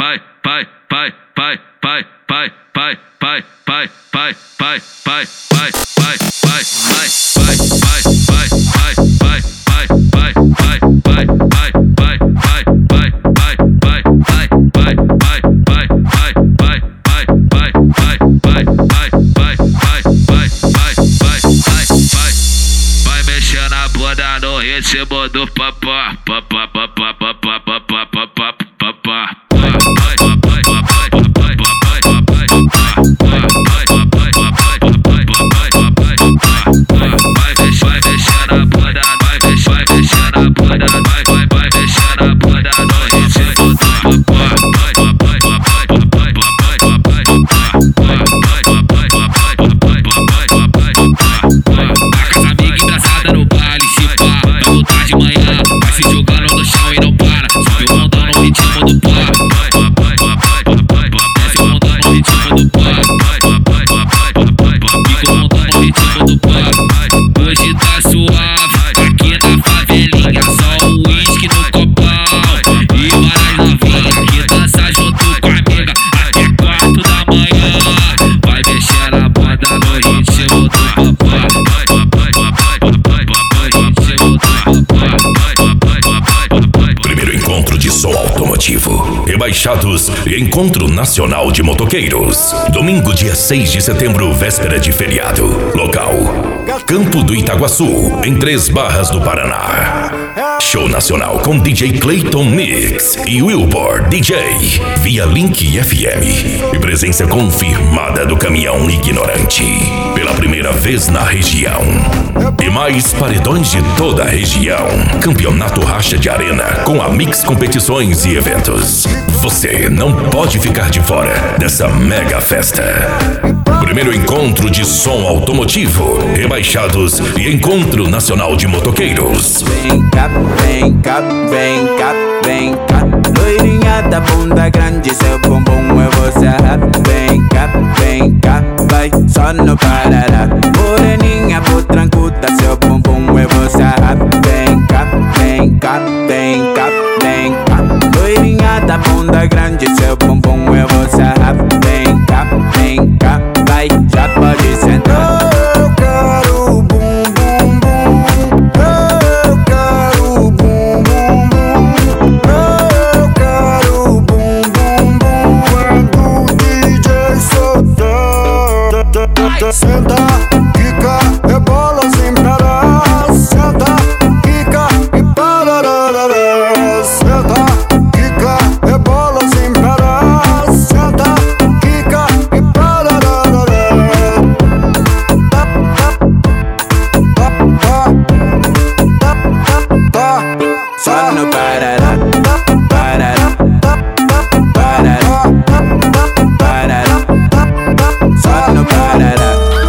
mexer na bunda no ritmo do papá, papá, papá, papá, papá, papá, papá. Vai mexer na bunda, vai mexer na bunda, vai mexer na bunda no ritmo do papá. No baile, se pá, vai voltar de manhã. Vai se jogando no chão e não para. Sobe o montão no ritmo do pá. Desce o montão no ritmo do pá. Fica o montão no ritmo do pá. Hoje tá suave, aqui na favelinha. Só o uísque no copão e várias novinhas que dança junto com a amiga até 4 da manhã. Vai mexer na banda no ritmo do papá. Primeiro encontro de som automotivo, rebaixados e encontro nacional de motoqueiros. Domingo, dia 6 de setembro, véspera de feriado. Local: Campo do Itaguaçu, em 3 Barras do Paraná. Show nacional com DJ Clayton Mix e Wilbur DJ, via Link FM. E presença confirmada do Caminhão Ignorante, pela primeira vez na região. E mais paredões de toda a região. Campeonato Racha de Arena, com a Mix Competições e Eventos. Você não pode ficar de fora dessa mega festa. Primeiro encontro de som automotivo, rebaixados e encontro nacional de motoqueiros. Vem cá, vem cá, vem cá, vem cá. Loirinha da bunda grande, seu bumbum eu vou sarrar. Vem cá, vai só no parará. Moreninha potrancuda, seu bumbum eu vou sarrar. Vem cá, vem cá, vem cá, vem cá. Loirinha da bunda grande, seu bumbum eu vou sarrar. Vem cá, vai, já pode sentar. Eu quero bum bum bum. Eu quero bum bum bum. Eu quero bum bum bum. Quando o DJ soltar, senta, quica, rebola sem parar. Senta, quica e parararara. Senta, quica, rebola sem parar. Senta, quica e parararara. Só no parará, parará, parará, parará. Só no parará.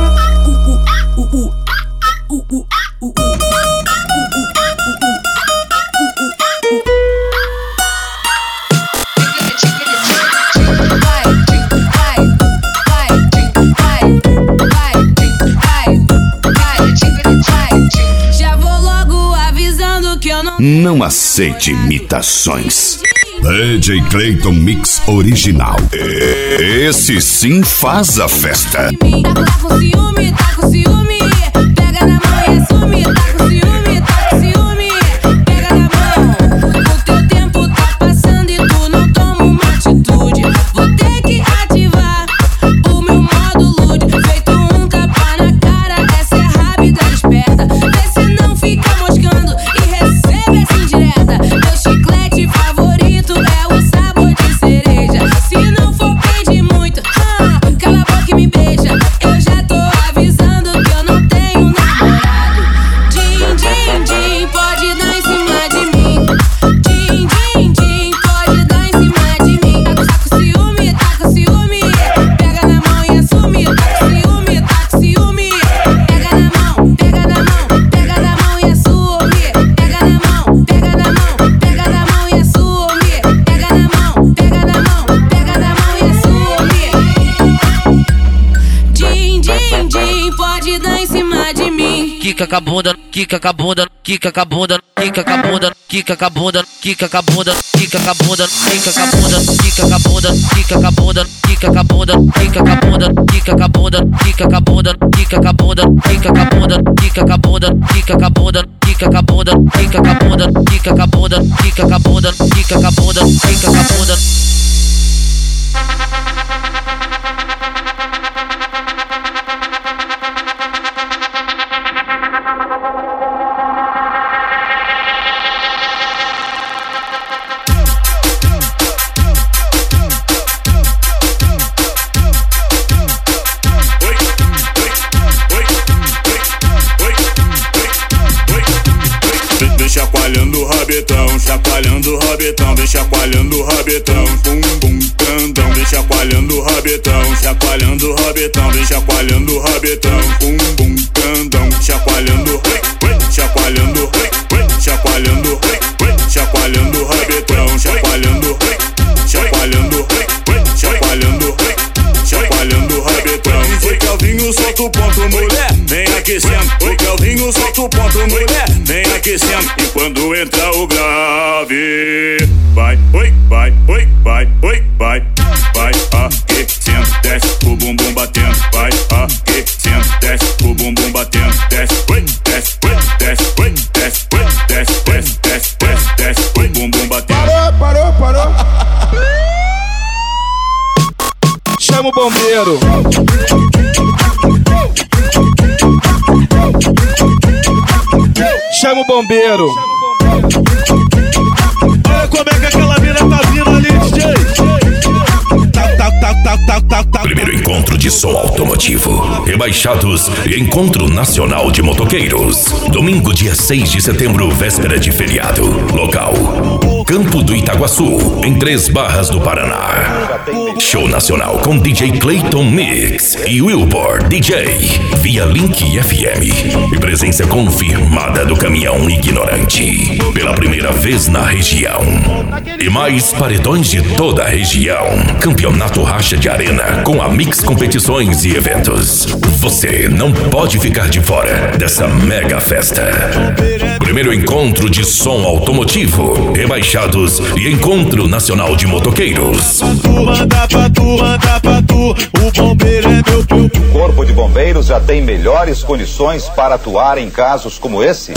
Já vou logo avisando que eu Não aceite imitações. DJ Clayton Mix original. Esse sim faz a festa. tá com ciúme, tá com ciúme. Pega na mão e assume, tá com ciúme, tá com ciúme. Pega na mão, o teu tempo tá passando e tu não toma uma atitude. Vou ter que ativar o meu modo lude. Feito um tapa na cara, essa é rápida e esperta. Vê se não fica moscando e recebe essa indireta. Meu chiclete favorito é o sabor de cereja. Se não for pedir muito, cala a boca e me beija. Eu já tô avisando que eu não tenho namorado. Din, din, din, pode dar em cima de mim. Din, din, din, pode dar em cima de mim. Tá com ciúme, tá com ciúme. Pega na mão e assume. Tá com ciúme, tá com ciúme. Pega na mão, pega na mão, pega na mão e assume. Pega na mão, pega na mão, pega na mão e assume. Pega na mão, pega na mão, pega na mão e assume. Din, din, din, pode dar em cima de mim. Quica com a bunda, quica com a bunda, quica com a bunda, quica com a bunda, quica com a bunda, quica com a bunda, quica com a bunda, quica com a bunda, quica com a bunda. bunda, quica com a bunda, quica com a bunda, quica com a bunda, quica com a bunda, quica com a bunda, quica com a bunda, quica com a bunda, quica com a bunda, quica com a bunda, quica com a bunda, quica com a bunda, quica com a bunda, quica com a bunda, quica com a bunda, quica com a bunda. Chacoalhando o rabetão, chacoalhando o rabetão, vem chacoalhando o rabetão, bum bum grandão, vem chacoalhando o rabetão, chacoalhando o rabetão, vem chacoalhando o rabetão, bum bum grandão, chacoalhando, chacoalhando, chacoalhando, chacoalhando o rabetão, chacoalhando, chacoalhando, chacoalhando, chacoalhando o rabetão. Oi Kelvinho, solta o ponto, mulher, vem aquecendo. Oi Kelvinho, solta o ponto, mulher, vem aquecendo. E quando entra o grave, vai, oi, vai, oi, vai, oi, vai, vai aquecendo, desce o bumbum batendo, vai aquecendo, desce o bumbum batendo, desce, oi, desce, oi, desce, oi, desce, oi, desce, desce, desce, desce, desce, o bumbum batendo. Parou. Chama o bombeiro. Chama o bombeiro. Olha como é que aquela mina tá vindo ali, DJ. Primeiro encontro de som automotivo, rebaixados e encontro nacional de motoqueiros. Domingo, dia 6 de setembro, véspera de feriado. Local: Campo do Itaguaçu, em Três Barras do Paraná. Show nacional com DJ Clayton Mix e Wilbur DJ, via Link FM. E presença confirmada do Caminhão Ignorante, pela primeira vez na região. E mais paredões de toda a região. Campeonato Racha de Arena, com a Mix Competições e Eventos. Você não pode ficar de fora dessa mega festa. Primeiro encontro de som automotivo, rebaixados e encontro nacional de motoqueiros. Manda pra tu, o bombeiro é meu tio. O Corpo de Bombeiros já tem melhores condições para atuar em casos como esse?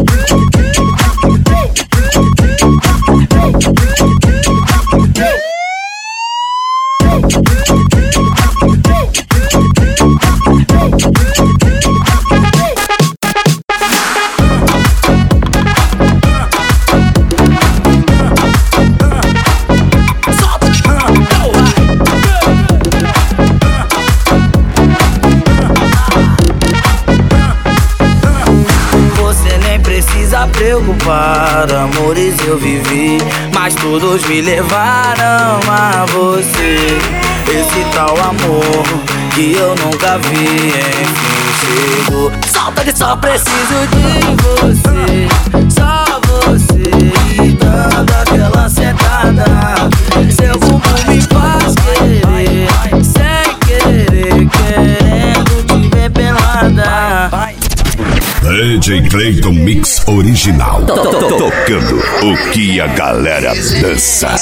Preocupado, amores eu vivi, mas todos me levaram a você. Esse tal amor que eu nunca vi, enfim chegou. Solta que só preciso de você, só você. E dando aquela sentada, seu bumbum me faz querer, sem querer, querendo te ver pelada. DJ Clayton Mix original. Tocando o que a galera dança.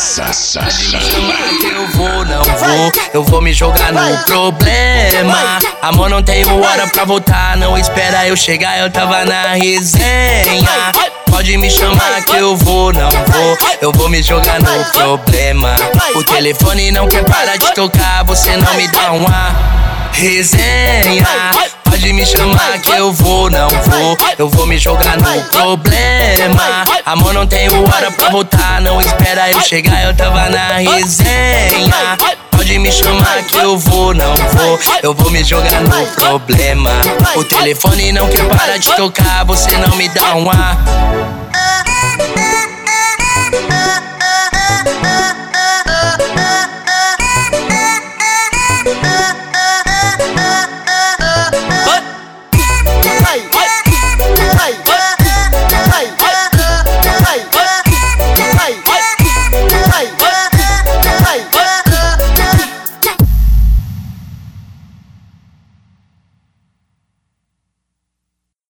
Eu vou me jogar no problema. Amor, não tenho hora pra voltar. Não espera eu chegar, eu tava na resenha. Pode me chamar que eu vou, não vou. Eu vou me jogar no problema. O telefone não quer parar de tocar. Você não me dá uma resenha. Pode me chamar que eu vou, não vou. Eu vou me jogar no problema. Amor, não tenho hora pra voltar. Não espera eu chegar, eu tava na resenha. Pode me chamar que eu vou, não vou. Eu vou me jogar no problema. O telefone não quer parar de tocar. Você não me dá um ar.